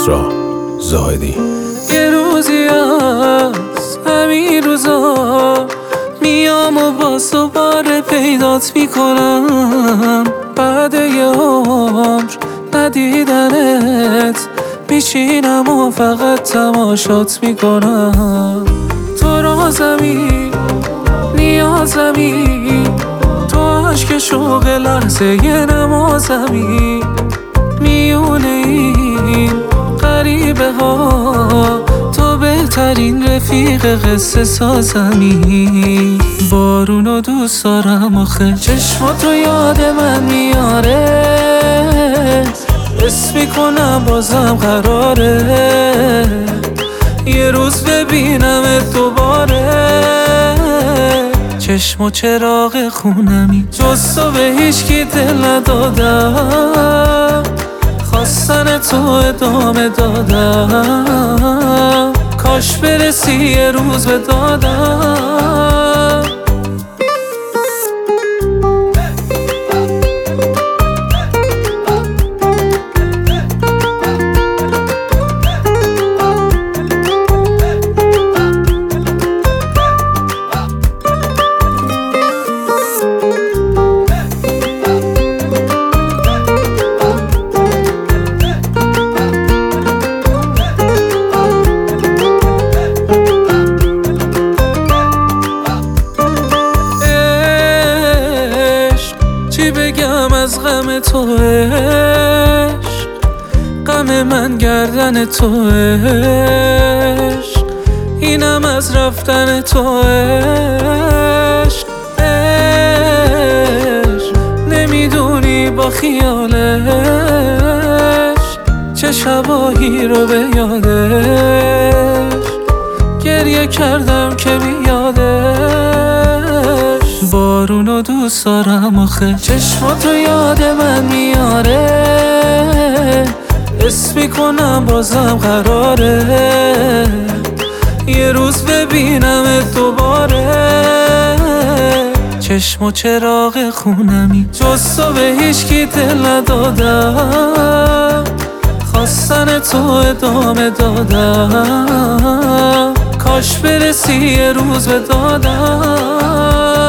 کسری زاهدی. یه روزی از همین روزا میام و باز دوباره پیدات میکنم. بعد یه عمر ندیدنت میشینم و فقط تماشات میکنم. تو رازمی نیازمی، تو عشق شوق لحظه یه نمازمی. میونه این غریبه ها تو بهترین رفیق قصه سازمی. بارونو دوست دارم آخه چشمات رو یاد من میاره. حس میکنم بازم قراره یه روز ببینمت دوباره. چشم و چراغ خونمی، جز تو به هیچکی دل ندادم. خواستن تو ادامه دادم، کاش برسی یه روز به دادم. چی بگم از غم تو عشق، غم من گردن تو عشق، اینم از رفتن تو عشق. نمیدونی با خیالش چه شبایی رو به یادش گریه کردم که بیادش. بارونو دوست دارم آخه چشمات رو یاد من میاره. حس میکنم بازم قراره یه روز ببینمت دوباره. چشم و چراغ خونمی، جز تو به هیچکی دل ندادم. خواستن تو ادامه دادم، کاش برسی یه روز به دادم.